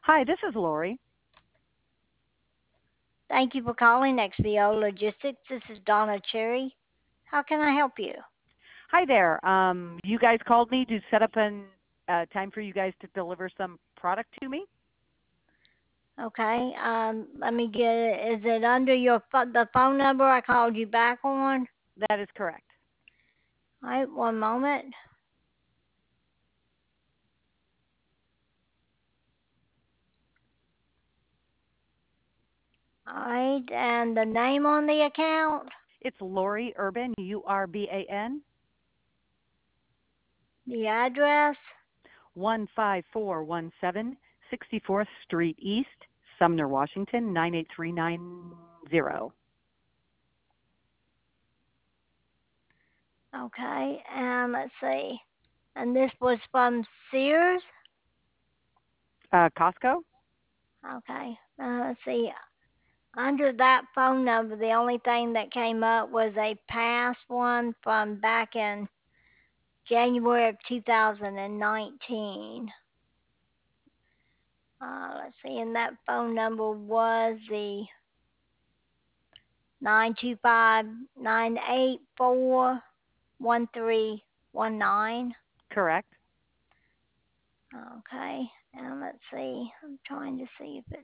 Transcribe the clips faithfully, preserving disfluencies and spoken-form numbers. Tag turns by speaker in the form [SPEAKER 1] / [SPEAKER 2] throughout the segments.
[SPEAKER 1] Hi, this is Lori.
[SPEAKER 2] Thank you for calling X V O Logistics. This is Donna Cherry. How can I help you?
[SPEAKER 1] Hi there. Um, you guys called me to set up an uh, time for you guys to deliver some product to me.
[SPEAKER 2] Okay, um, let me get it. Is it under your pho- the phone number I called you back on?
[SPEAKER 1] That is correct.
[SPEAKER 2] All right, one moment. All right, and the name on the account,
[SPEAKER 1] It's Lori Urban, U R B A N,
[SPEAKER 2] the address.
[SPEAKER 1] one five four one seven, sixty-fourth Street East, Sumner, Washington, nine eight three nine zero.
[SPEAKER 2] Okay, and let's see. And this was from Sears.
[SPEAKER 1] Uh, Costco?
[SPEAKER 2] Okay, uh, let's see. Under that phone number, the only thing that came up was a past one from back in January of two thousand nineteen. Uh, let's see, and that phone number was the nine two five nine eight four one three one nine.
[SPEAKER 1] Correct.
[SPEAKER 2] Okay, and let's see. I'm trying to see if it.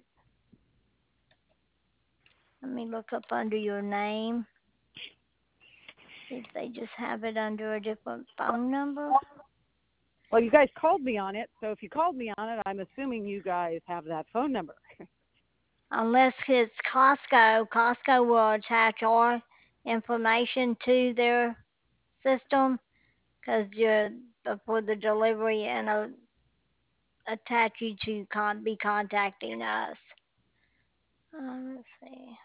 [SPEAKER 2] Let me look up under your name. See if they just have it under a different phone number.
[SPEAKER 1] Well, you guys called me on it, so if you called me on it, I'm assuming you guys have that phone number.
[SPEAKER 2] Unless it's Costco, Costco will attach our information to their system because you're for the delivery and uh, attach you to con- be contacting us. Uh, let's see.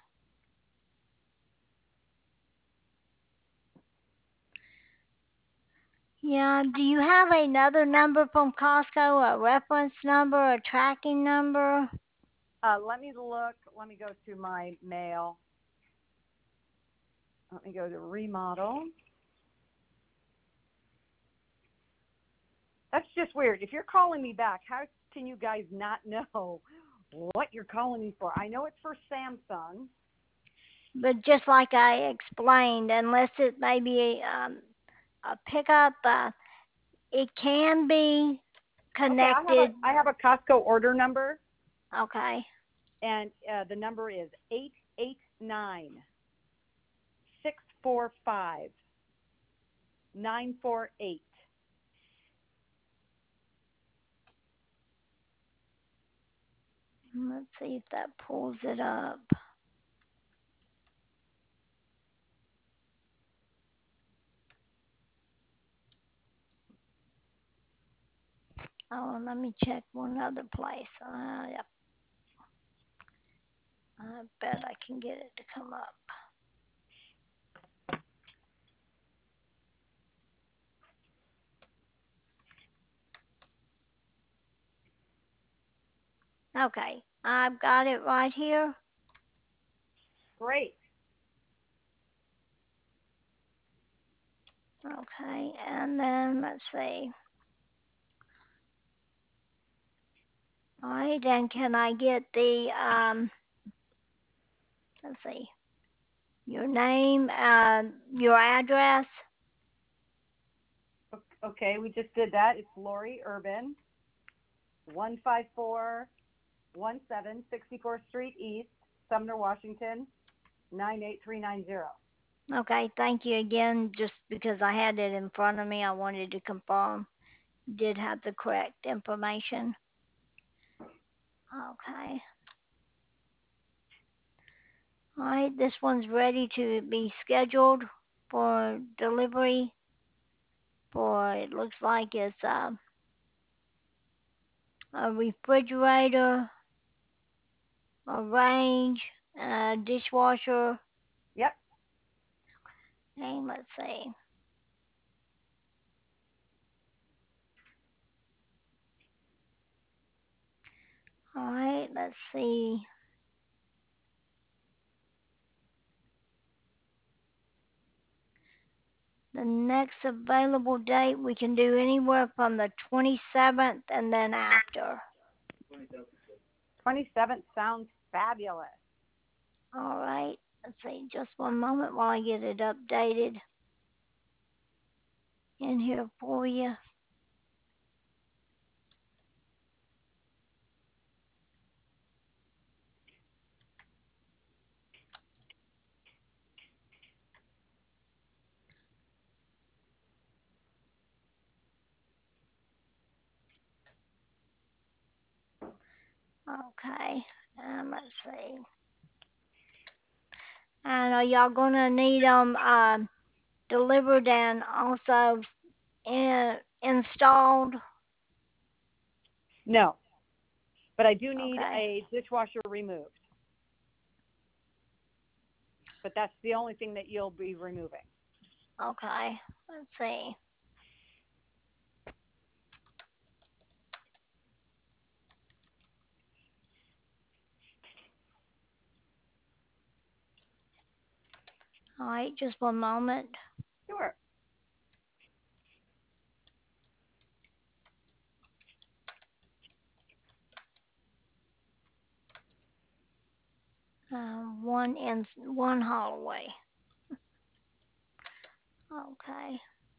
[SPEAKER 2] Yeah, do you have another number from Costco, a reference number, a tracking number?
[SPEAKER 1] Uh, let me look. Let me go to my mail. Let me go to remodel. That's just weird. If you're calling me back, how can you guys not know what you're calling me for? I know it's for Samsung.
[SPEAKER 2] But just like I explained, unless it may be um, a pickup, uh, it can be
[SPEAKER 1] Okay, I have a
[SPEAKER 2] connected.
[SPEAKER 1] I have a Costco order number,
[SPEAKER 2] Okay.
[SPEAKER 1] and uh, the number is eight eight nine six four five nine four eight.
[SPEAKER 2] Let's see if that pulls it up. Oh, let me check one other place. Uh, yep. I bet I can get it to come up. Okay, I've got it right here.
[SPEAKER 1] Great.
[SPEAKER 2] Okay, and then let's see. All right, and can I get the um? Let's see. Your name, uh, your address.
[SPEAKER 1] Okay, we just did that. It's Lori Urban, one five four one seven, sixty-fourth Street East, Sumner, Washington, nine eight three nine zero.
[SPEAKER 2] Okay, thank you again. Just because I had it in front of me, I wanted to confirm you did have the correct information. Okay. All right, this one's ready to be scheduled for delivery for, it looks like it's a, a refrigerator, a range, a dishwasher.
[SPEAKER 1] Yep.
[SPEAKER 2] And let's see. All right, let's see. The next available date we can do anywhere from the twenty-seventh and then after.
[SPEAKER 1] twenty-seventh sounds fabulous.
[SPEAKER 2] All right. Let's see. Just one moment while I get it updated in here for you. Okay. Um, let's see. And are y'all gonna need them um, delivered and also in, installed?
[SPEAKER 1] No, but I do need
[SPEAKER 2] Okay.
[SPEAKER 1] a dishwasher removed. But that's the only thing that you'll be removing.
[SPEAKER 2] Okay. Let's see. All right. Just one moment.
[SPEAKER 1] Sure.
[SPEAKER 2] Um, one in one hallway. Okay.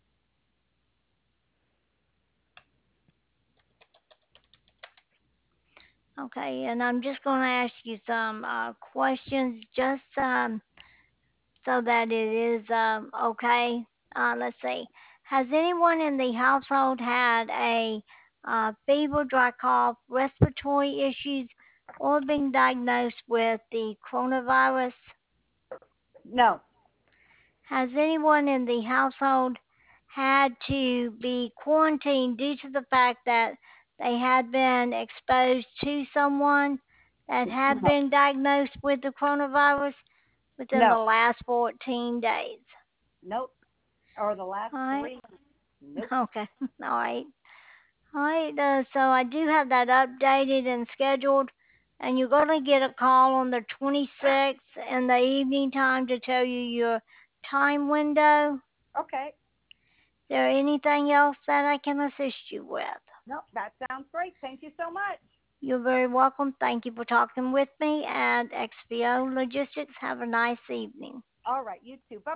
[SPEAKER 2] Okay, and I'm just going to ask you some uh, questions just um, so that it is um, okay. Uh, let's see. Has anyone in the household had a uh, fever, dry cough, respiratory issues, or been diagnosed with the coronavirus?
[SPEAKER 1] No.
[SPEAKER 2] Has anyone in the household had to be quarantined due to the fact that they had been exposed to someone that had
[SPEAKER 1] No.
[SPEAKER 2] been diagnosed with the coronavirus within the
[SPEAKER 1] No.
[SPEAKER 2] last fourteen days?
[SPEAKER 1] Nope. Or the last
[SPEAKER 2] All right.
[SPEAKER 1] three. Nope.
[SPEAKER 2] Okay. All right. All right. Uh, so I do have that updated and scheduled, and you're going to get a call on the twenty-sixth in the evening time to tell you your time window.
[SPEAKER 1] Okay.
[SPEAKER 2] Is there anything else that I can assist you with?
[SPEAKER 1] Nope. That sounds great. Thank you so much.
[SPEAKER 2] You're very welcome. Thank you for talking with me at X P O Logistics. Have a nice evening.
[SPEAKER 1] All right. You too. Bye.